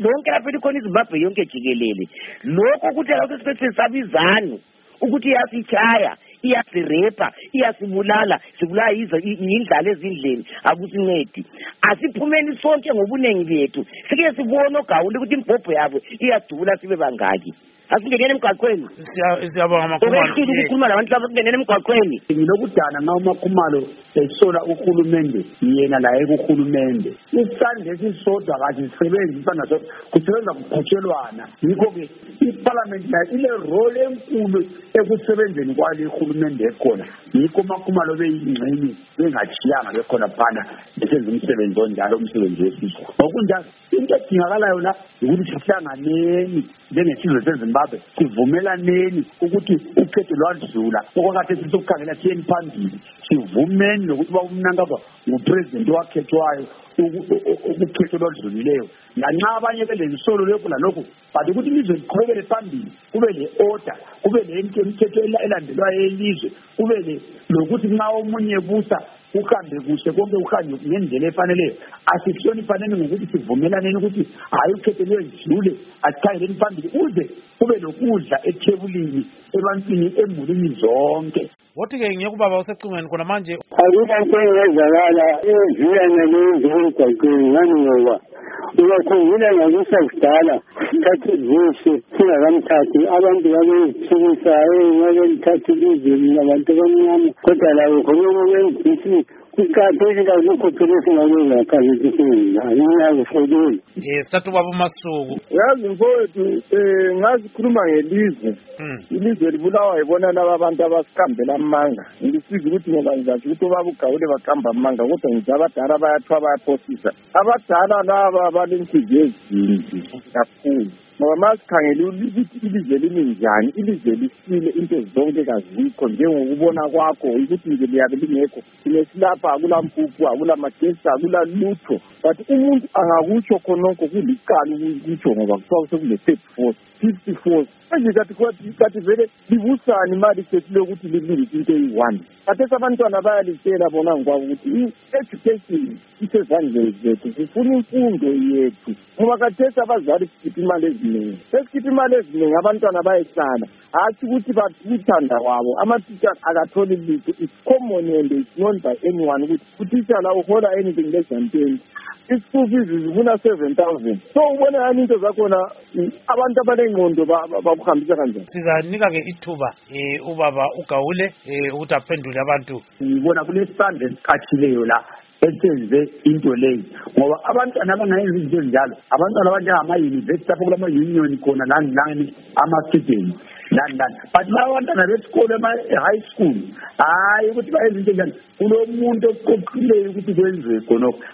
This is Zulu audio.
lonke lapha likhona iZimbabwe yonke jikelele. Lokho ukuthi ukuthi sesabizana ukuthi iyasichaya, iyasirepa, iyasibulala, sibulala indlala ezindleni akusincedi. Asiphumeni sonke ngobunengi bethu. Sike sibone oGawule ukuthi impopho yabo iyadula sibe bangaki. Asingenene emgaqweni. Siyabonga Makhumalo. Ukukhuluma nabantu laba kungenene emgaqweni. Nginokudana nxa uMakhumalo esola uhulumende yena la kuhulumende. Isandla esisodwa akasisebenzi isandla sodwa kusebenza kuqhutshelwana. Yikho-ke iParliament la ile role enkulu ekusebenzeni kwale uhulumende ekhona. Yikho uMakhumalo beyingxenye bengachiyanga bekhona phana besenza umsebenzi onjalo umsebenzi wesizwe. Ngokunjalo into edingakalayo la ukuthi sihlanganeni njengesizwe seZimbabwe sivumelaneni ukuthi ukhetho lwadlula okwakade sizokukhangela siyeni phambili sivumeni nokuthi bawumnankazwa ngupresident owakhethwayo ukukhetho lwadlulileyo lanxa abanye belensolo lokhu lalokhu but ukuthi ilizwe liqhubekele phambili kube le-order kube nemithetho elandelwayo yelizwe kube lokuthi nxa omunye busa uhambe kuhle konke uhambe ngendlela efaneleyo asihlonifaneni ngokuthi sivumelaneni ukuthi hayi ukhetho lwedlule asikhangeleni phambili uze kube lokudla ethebulini ebantwini emulini zonke. Wothi-ke ngiyekubaba usecingweni khona manje akukanto engezakala eziyana lezomgwaqweni ngani ngoba uyakhumbula ngakusakudala thathe kuhle singakamthathi abantu babezithukisa ngabelithathe ilizwe labantu abamnyama kodwa labo khonokubenzisi kuqakathekile kakukho phela esingakwenza phakathi singenzani ngiyakufolile. Sithatha ubaba uMasuku. Yazi mfowethu ngazikhuluma ngelizwe ilizwe libulawa yibona laba abantu abasikambela amanga ngisiza ukuthi ngoba ngizathi ukuthi ubaba uGawule baqamba amanga kodwa ngithi abadala bayathwa bayaphosisa abadala laba balenhliziyo ezimbi kakhulu ngoba masikhangele ukuthi ilizwe limi njani ilizwe lisile into zonke kazikho njengokubona kwakho ukuthi nje liyabe lingekho sinesilapha akulampuphu akulamagesi akulalutho but umuntu angakutsho khonokho kulicala ukutsho ngoba kuthiwa sekule-third force 50 force manje kathi vele libusani imali sethu lokuthi lilungise into eyi-1 kathesi abantwana bayalitshela bona ngikwabo ukuthi i-education isezandleni zethu sifuna imfundo yethu ngoba kathesi abazali sikhipha imali eziningi sesikhipha imali eziningi abantwana bayehlala hatshi ukuthi bathanda kwabo ama-teachers akatholi litho it's common and it's known by anyone ukuthi utitsha la uhola anything less than 20 ischool fees zifuna 7,000 so ubona yani into zakhona abantu abanengqondo bakuhambisa kanjani. Sizanika-ke ithuba ubaba uGawule ukuthi aphendule abantu. Ngibona kulesandla esiqatshileyo la esenze into leyo ngoba abantwana abangayenza izinto ezinjalo abantwana abanjengama-university apho kulama-union khona lani ama-students lani but laba abantwana besikolo ema-high school hayi ukuthi bayenza into enjani kulo muntu oqoqileyo ukuthi kwenziwe khonokho